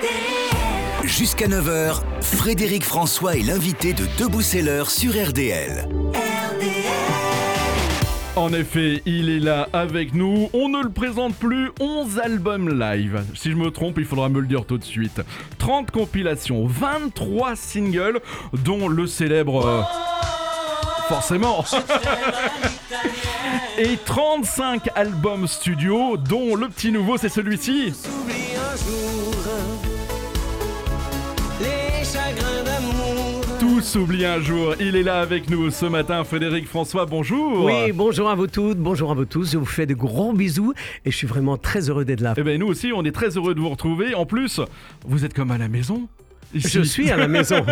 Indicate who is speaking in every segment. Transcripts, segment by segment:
Speaker 1: Jusqu'à 9h, Frédéric François est l'invité de Debout c'est l'heure sur RDL.
Speaker 2: En effet, il est là avec nous. On ne le présente plus. 11 albums live. Si je me trompe, il faudra me le dire tout de suite. 30 compilations, 23 singles, dont le célèbre... forcément. Et 35 albums studio, dont le petit nouveau, c'est celui-ci.
Speaker 3: S'oublie un jour les chagrins d'amour.
Speaker 2: Tout s'oublie un jour. Il est là avec nous ce matin. Frédéric François, bonjour.
Speaker 4: Oui, bonjour à vous toutes, bonjour à vous tous. Je vous fais de gros bisous et je suis vraiment très heureux d'être là.
Speaker 2: Eh bien, nous aussi, on est très heureux de vous retrouver. En plus, vous êtes comme à la maison. Ici.
Speaker 4: Je suis à la maison.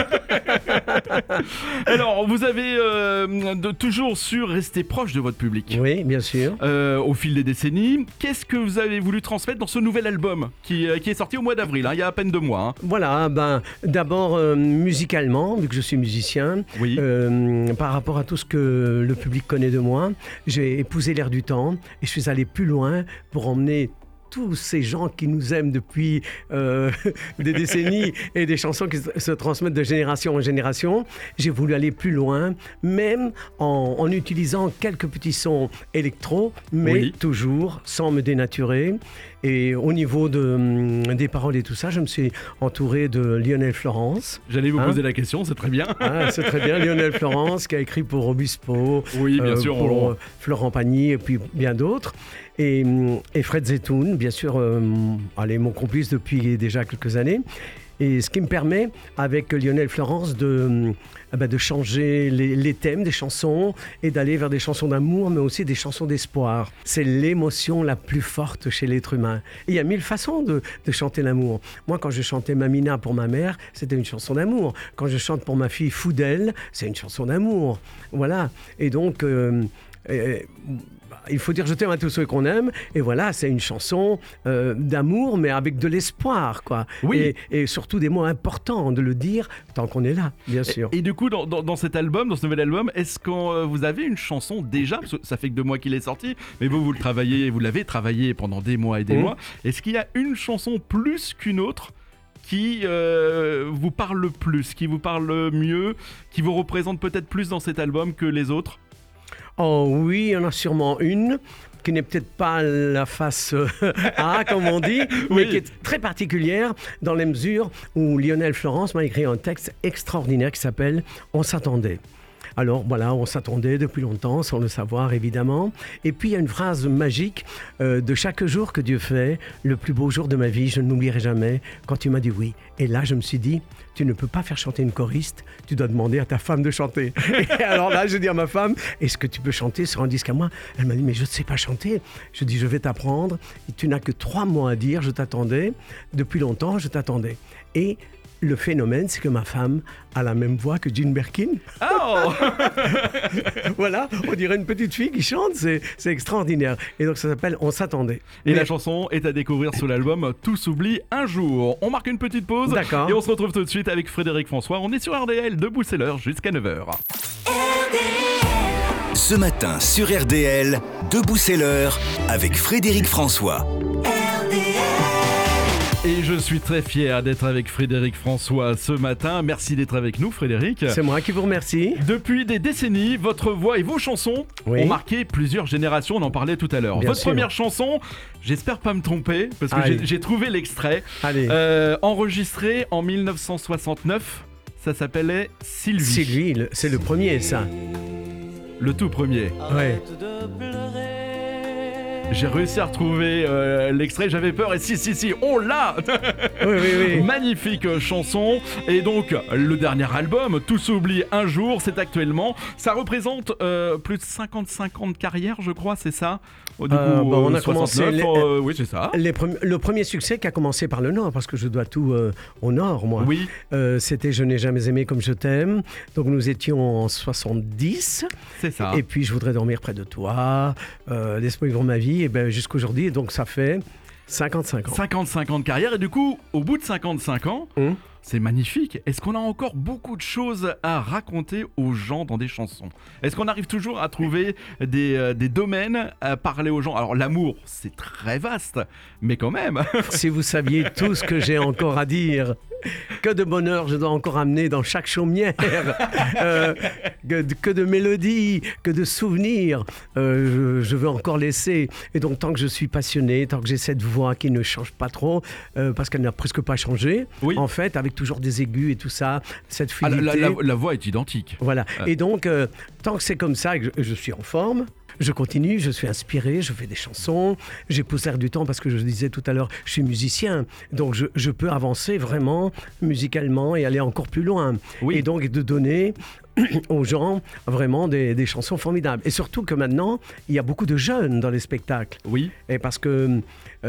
Speaker 2: Alors, vous avez toujours su rester proche de votre public.
Speaker 4: Oui, bien sûr.
Speaker 2: Au fil des décennies, qu'est-ce que vous avez voulu transmettre dans ce nouvel album qui est sorti au mois d'avril, il y a à peine 2 mois.
Speaker 4: Voilà, d'abord musicalement, vu que je suis musicien,
Speaker 2: Oui.
Speaker 4: par rapport à tout ce que le public connaît de moi, j'ai épousé l'air du temps et je suis allé plus loin pour emmener tous ces gens qui nous aiment depuis des décennies et des chansons qui se transmettent de génération en génération. J'ai voulu aller plus loin, même en utilisant quelques petits sons électro, mais
Speaker 2: Oui.
Speaker 4: toujours sans me dénaturer. Et au niveau des paroles et tout ça, je me suis entouré de Lionel Florence.
Speaker 2: J'allais vous poser la question, c'est très bien.
Speaker 4: Ah, c'est très bien, Lionel Florence qui a écrit pour Obispo,
Speaker 2: Oui, bien sûr.
Speaker 4: pour Florent Pagny et puis bien d'autres. Et Fred Zetoun, bien sûr, mon complice depuis déjà quelques années. Et ce qui me permet, avec Lionel Florence, de changer les thèmes des chansons et d'aller vers des chansons d'amour, mais aussi des chansons d'espoir. C'est l'émotion la plus forte chez l'être humain. Et il y a 1000 façons de chanter l'amour. Moi, quand je chantais Mamina pour ma mère, c'était une chanson d'amour. Quand je chante pour ma fille Foudel, c'est une chanson d'amour. Voilà. Et donc... il faut dire je t'aime à tous ceux qu'on aime, et voilà, c'est une chanson d'amour, mais avec de l'espoir, quoi.
Speaker 2: Oui.
Speaker 4: Et surtout des mots importants de le dire tant qu'on est là, bien sûr.
Speaker 2: Et du coup, dans cet album, dans ce nouvel album, est-ce que vous avez une chanson déjà, parce que ça fait que 2 mois qu'il est sorti, mais vous l'avez travaillé pendant des mois et des mois, est-ce qu'il y a une chanson plus qu'une autre qui vous parle le plus, qui vous parle mieux, qui vous représente peut-être plus dans cet album que les autres ?
Speaker 4: Oh oui, il y en a sûrement une qui n'est peut-être pas la face A, comme on dit, mais qui est très particulière dans les mesures où Lionel Florence m'a écrit un texte extraordinaire qui s'appelle « On s'attendait ». Alors voilà, on s'attendait depuis longtemps, sans le savoir évidemment. Et puis il y a une phrase magique de chaque jour que Dieu fait, le plus beau jour de ma vie, je ne l'oublierai jamais, quand tu m'as dit oui. Et là, je me suis dit, tu ne peux pas faire chanter une choriste, tu dois demander à ta femme de chanter. Et alors là, je dis à ma femme, est-ce que tu peux chanter sur un disque à moi ? Elle m'a dit, mais je ne sais pas chanter. Je dis, je vais t'apprendre. Et tu n'as que 3 mots à dire, je t'attendais. Depuis longtemps, je t'attendais. Et le phénomène, c'est que ma femme a la même voix que June Birkin.
Speaker 2: Oh.
Speaker 4: Voilà, on dirait une petite fille qui chante, c'est extraordinaire. Et donc ça s'appelle « On s'attendait ».
Speaker 2: Et la chanson est à découvrir sur l'album Tout s'oublie un jour. On marque une petite pause.
Speaker 4: D'accord.
Speaker 2: Et on se retrouve tout de suite avec Frédéric François. On est sur RDL, Debout c'est l'heure, jusqu'à 9h.
Speaker 1: Ce matin sur RDL, Debout c'est l'heure avec Frédéric François.
Speaker 2: Et je suis très fier d'être avec Frédéric François ce matin. Merci d'être avec nous, Frédéric.
Speaker 4: C'est moi qui vous remercie.
Speaker 2: Depuis des décennies, votre voix et vos chansons ont marqué plusieurs générations. On en parlait tout à l'heure.
Speaker 4: Bien
Speaker 2: Votre
Speaker 4: sûr.
Speaker 2: première chanson, j'espère pas me tromper, parce que
Speaker 4: Allez.
Speaker 2: j'ai trouvé l'extrait.
Speaker 4: Allez.
Speaker 2: Enregistré en 1969, ça s'appelait Sylvie.
Speaker 4: Sylvie, c'est le premier, ça.
Speaker 2: Le tout premier.
Speaker 4: Ouais.
Speaker 3: Arrête de pleurer.
Speaker 2: J'ai réussi à retrouver l'extrait, j'avais peur, et si, on l'a.
Speaker 4: Oui.
Speaker 2: Magnifique chanson. Et donc le dernier album, Tout s'oublie un jour, c'est actuellement, ça représente plus de 55 ans de carrière, je crois, c'est ça. Du coup,
Speaker 4: on a
Speaker 2: 69,
Speaker 4: commencé
Speaker 2: oui, c'est ça.
Speaker 4: le premier succès qui a commencé par le Nord, parce que je dois tout au Nord, moi.
Speaker 2: Oui.
Speaker 4: C'était Je n'ai jamais aimé comme je t'aime. Donc nous étions en 70.
Speaker 2: C'est ça.
Speaker 4: Et puis Je voudrais dormir près de toi. Laisse-moi vivre ma vie. Et ben jusqu'aujourd'hui. Et donc ça fait 55 ans.
Speaker 2: 55 ans de carrière, et du coup, au bout de 55 ans, C'est magnifique. Est-ce qu'on a encore beaucoup de choses à raconter aux gens dans des chansons? Est-ce qu'on arrive toujours à trouver des domaines à parler aux gens? Alors l'amour, c'est très vaste, mais quand même.
Speaker 4: Si vous saviez tout ce que j'ai encore à dire. Que de bonheur je dois encore amener dans chaque chaumière, que de mélodies, que de souvenirs je veux encore laisser. Et donc tant que je suis passionné, tant que j'ai cette voix qui ne change pas trop, parce qu'elle n'a presque pas changé,
Speaker 2: Oui.
Speaker 4: en fait, avec toujours des aigus et tout ça, cette
Speaker 2: Ah,
Speaker 4: fluidité.
Speaker 2: la voix est identique.
Speaker 4: Voilà. Et donc, tant que c'est comme ça et que je suis en forme, je continue, je suis inspiré, je fais des chansons, j'épouse l'air du temps parce que je disais tout à l'heure, je suis musicien, donc je peux avancer vraiment musicalement et aller encore plus loin.
Speaker 2: Oui.
Speaker 4: Et donc de donner aux gens vraiment des chansons formidables. Et surtout que maintenant, il y a beaucoup de jeunes dans les spectacles.
Speaker 2: Oui.
Speaker 4: Et parce que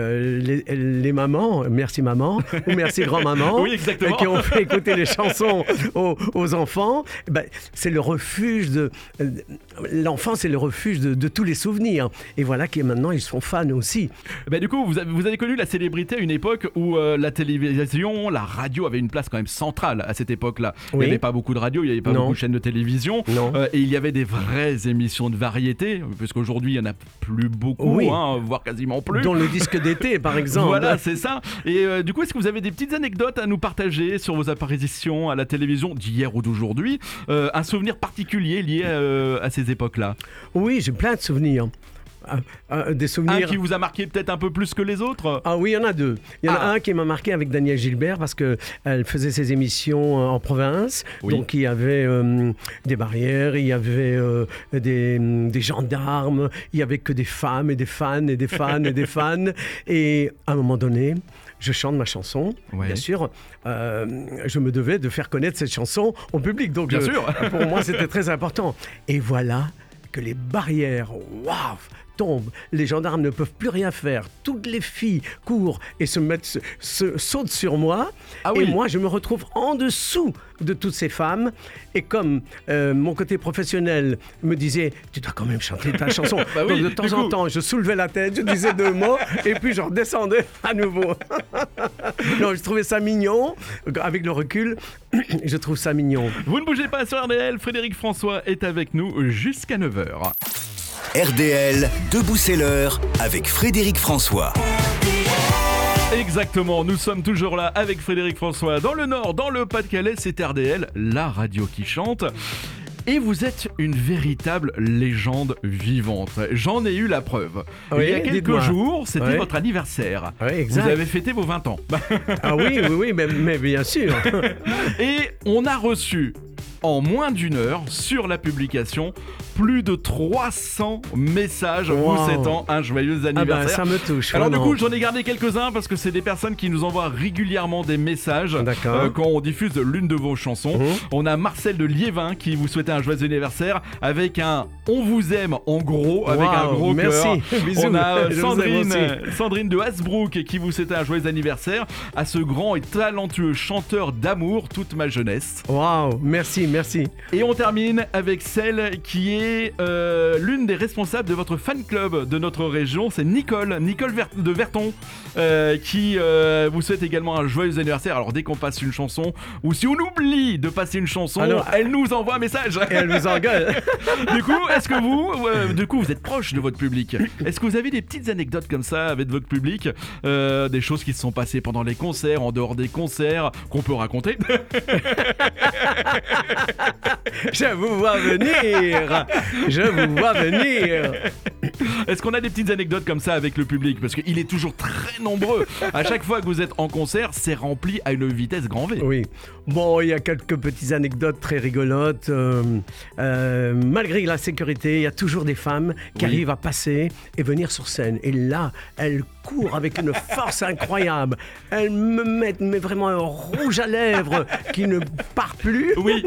Speaker 4: les mamans, merci maman, ou merci grand-maman,
Speaker 2: Oui, exactement.
Speaker 4: qui ont fait écouter les chansons aux enfants, ben, c'est le refuge l'enfant, c'est le refuge de tous les souvenirs. Et voilà qui maintenant, ils sont fans aussi.
Speaker 2: Du coup, vous avez connu la célébrité à une époque où la télévision, la radio avait une place quand même centrale à cette époque-là. Il
Speaker 4: Oui.
Speaker 2: n'y avait pas beaucoup de radio, il n'y avait pas
Speaker 4: Non.
Speaker 2: beaucoup de chaînes de télévision.
Speaker 4: Non.
Speaker 2: Et il y avait des vraies émissions de variété, parce qu'aujourd'hui, il n'y en a plus beaucoup,
Speaker 4: Oui.
Speaker 2: voire quasiment plus.
Speaker 4: Dont le disque d'été, par exemple.
Speaker 2: Voilà, c'est ça. Et du coup, est-ce que vous avez des petites anecdotes à nous partager sur vos apparitions à la télévision d'hier ou d'aujourd'hui? Un souvenir particulier lié à ces époques-là?
Speaker 4: Oui, j'ai plein de souvenirs. Des
Speaker 2: Un
Speaker 4: souvenirs.
Speaker 2: qui vous a marqué peut-être un peu plus que les autres?
Speaker 4: Ah oui, il y en a deux. Il y en a un qui m'a marqué avec Danielle Gilbert parce qu'elle faisait ses émissions en province.
Speaker 2: Oui.
Speaker 4: Donc il y avait des barrières, il y avait des gendarmes, il y avait que des femmes et des fans et des fans et des fans. Et à un moment donné, je chante ma chanson.
Speaker 2: Ouais.
Speaker 4: Bien sûr, je me devais de faire connaître cette chanson au public. Donc
Speaker 2: Bien sûr.
Speaker 4: pour moi, c'était très important. Et voilà que les barrières, waouh, tombent. Les gendarmes ne peuvent plus rien faire. Toutes les filles courent et sautent sur moi.
Speaker 2: Ah
Speaker 4: et
Speaker 2: oui.
Speaker 4: moi, je me retrouve en dessous de toutes ces femmes. Et comme mon côté professionnel me disait, tu dois quand même chanter ta chanson.
Speaker 2: Bah oui,
Speaker 4: Donc de
Speaker 2: du
Speaker 4: temps en
Speaker 2: coup.
Speaker 4: temps, je soulevais la tête, je disais 2 mots et puis je redescendais à nouveau. Non, je trouvais ça mignon. Avec le recul, je trouve ça mignon.
Speaker 2: Vous ne bougez pas sur RDL, Frédéric François est avec nous jusqu'à 9h.
Speaker 1: RDL, Debout c'est l'heure avec Frédéric François.
Speaker 2: Exactement, nous sommes toujours là avec Frédéric François dans le Nord, dans le Pas-de-Calais, c'est RDL, la radio qui chante. Et vous êtes une véritable légende vivante. J'en ai eu la preuve.
Speaker 4: Oui,
Speaker 2: Il y a quelques
Speaker 4: dites-moi.
Speaker 2: jours, c'était
Speaker 4: Oui.
Speaker 2: votre anniversaire.
Speaker 4: Oui, exact.
Speaker 2: Vous avez fêté vos 20 ans.
Speaker 4: Ah oui, mais bien sûr.
Speaker 2: Et on a reçu, en moins d'une heure, sur la publication, plus de 300 messages vous
Speaker 4: Wow.
Speaker 2: souhaitant un joyeux
Speaker 4: Ah ben,
Speaker 2: anniversaire.
Speaker 4: ça me touche.
Speaker 2: Alors du
Speaker 4: vraiment.
Speaker 2: coup, j'en ai gardé quelques-uns parce que c'est des personnes qui nous envoient régulièrement des messages
Speaker 4: D'accord.
Speaker 2: quand on diffuse l'une de vos chansons. On a Marcel de Liévin qui vous souhaitait un joyeux anniversaire avec un « On vous aime » en gros, avec un
Speaker 4: Wow,
Speaker 2: gros
Speaker 4: merci.
Speaker 2: cœur.
Speaker 4: Bisous.
Speaker 2: On a
Speaker 4: Je vous aime
Speaker 2: Sandrine de Hasbrook qui vous souhaitait un joyeux anniversaire à ce grand et talentueux chanteur d'amour toute ma jeunesse.
Speaker 4: Waouh, merci.
Speaker 2: Et on termine avec celle qui est l'une des responsables de votre fan club de notre région, c'est Nicole de Verton, qui vous souhaite également un joyeux anniversaire. Alors dès qu'on passe une chanson, ou si on oublie de passer une chanson,
Speaker 4: Alors,
Speaker 2: elle nous envoie un message.
Speaker 4: Et elle vous engueule.
Speaker 2: Du coup, est-ce que vous êtes proche de votre public? Est-ce que vous avez des petites anecdotes comme ça avec votre public, des choses qui se sont passées pendant les concerts, en dehors des concerts, qu'on peut raconter?
Speaker 4: Je vous vois venir.
Speaker 2: Est-ce qu'on a des petites anecdotes comme ça avec le public? Parce qu'il est toujours très nombreux. À chaque fois que vous êtes en concert, c'est rempli à une vitesse grand V.
Speaker 4: Oui. Bon, il y a quelques petites anecdotes très rigolotes. Malgré la sécurité, il y a toujours des femmes qui
Speaker 2: Oui.
Speaker 4: arrivent à passer et venir sur scène. Et là, elles courent avec une force incroyable. Elles me mettent mais vraiment un rouge à lèvres qui ne part plus.
Speaker 2: Oui.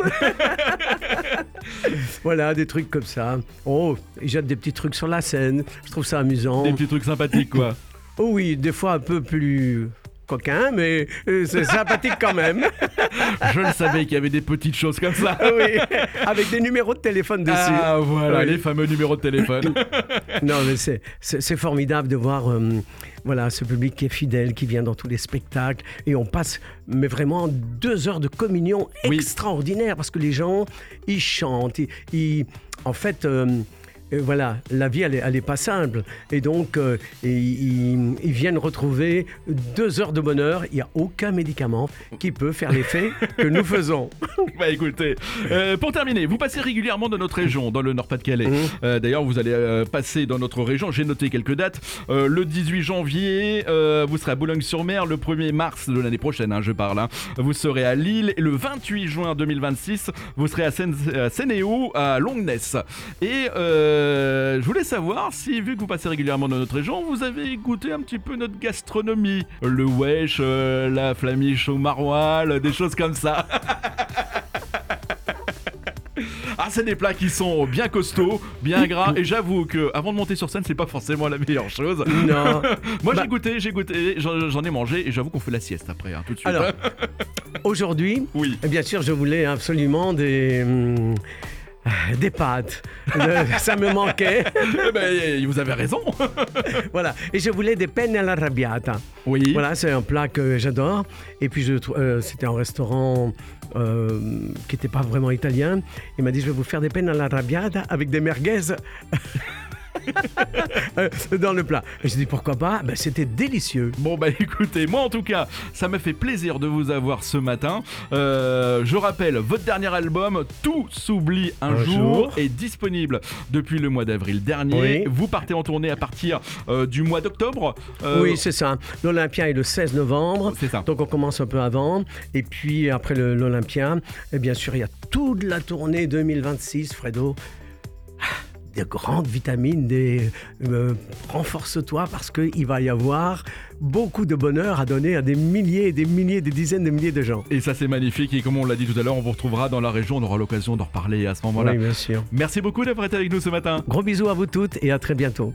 Speaker 4: Voilà, des trucs comme ça. Oh, ils jettent des petits trucs sur la scène. Je trouve ça amusant.
Speaker 2: Des petits trucs sympathiques, quoi.
Speaker 4: Oh oui, des fois un peu plus coquin, mais c'est sympathique quand même.
Speaker 2: Je le savais qu'il y avait des petites choses comme ça.
Speaker 4: Oui, avec des numéros de téléphone dessus.
Speaker 2: Ah voilà,
Speaker 4: Oui.
Speaker 2: les fameux numéros de téléphone.
Speaker 4: Non, mais c'est formidable de voir voilà, ce public qui est fidèle, qui vient dans tous les spectacles. Et on passe mais vraiment 2 heures de communion
Speaker 2: Oui.
Speaker 4: extraordinaire parce que les gens, ils chantent. En fait, voilà, la vie, elle est pas simple. Et donc, ils viennent retrouver 2 heures de bonheur. Il n'y a aucun médicament qui peut faire l'effet que nous faisons.
Speaker 2: Bah écoutez, pour terminer, vous passez régulièrement dans notre région, dans le Nord-Pas-de-Calais. D'ailleurs, vous allez passer dans notre région, j'ai noté quelques dates. Le 18 janvier, vous serez à Boulogne-sur-Mer. Le 1er mars de l'année prochaine, je parle. Vous serez à Lille. Et le 28 juin 2026, vous serez à Sénéo, à Longnes. Et je voulais savoir si, vu que vous passez régulièrement dans notre région, vous avez goûté un petit peu notre gastronomie. Le wesh, la flamiche au maroilles, des choses comme ça. Ah, c'est des plats qui sont bien costauds, bien gras, et j'avoue que avant de monter sur scène, c'est pas forcément la meilleure chose.
Speaker 4: Non.
Speaker 2: Moi, j'ai goûté, j'en ai mangé, et j'avoue qu'on fait la sieste après, tout de suite.
Speaker 4: Alors, aujourd'hui,
Speaker 2: Oui.
Speaker 4: bien sûr, je voulais absolument des pâtes. Ça me manquait.
Speaker 2: Eh ben, vous avez raison.
Speaker 4: Voilà. Et je voulais des penne all'arrabbiata.
Speaker 2: Oui.
Speaker 4: Voilà, c'est un plat que j'adore. Et puis, c'était un restaurant qui n'était pas vraiment italien. Il m'a dit, je vais vous faire des penne all'arrabbiata avec des merguez dans le plat. Et j'ai dit, pourquoi pas? Ben, c'était délicieux.
Speaker 2: Bon bah écoutez, moi en tout cas, ça me fait plaisir de vous avoir ce matin. Je rappelle, votre dernier album, Tout s'oublie un jour, est disponible depuis le mois d'avril dernier.
Speaker 4: Oui.
Speaker 2: Vous partez en tournée à partir du mois d'octobre.
Speaker 4: Oui, c'est ça. L'Olympia est le 16 novembre.
Speaker 2: C'est ça.
Speaker 4: Donc on commence un peu avant. Et puis après l'Olympia, et bien sûr, il y a toute la tournée 2026, Fredo. Des grandes vitamines, renforce-toi parce qu'il va y avoir beaucoup de bonheur à donner à des milliers, des dizaines de milliers de gens.
Speaker 2: Et ça c'est magnifique, et comme on l'a dit tout à l'heure, on vous retrouvera dans la région, on aura l'occasion d'en reparler à ce moment-là.
Speaker 4: Oui, bien sûr.
Speaker 2: Merci beaucoup d'avoir été avec nous ce matin.
Speaker 4: Gros bisous à vous toutes et à très bientôt.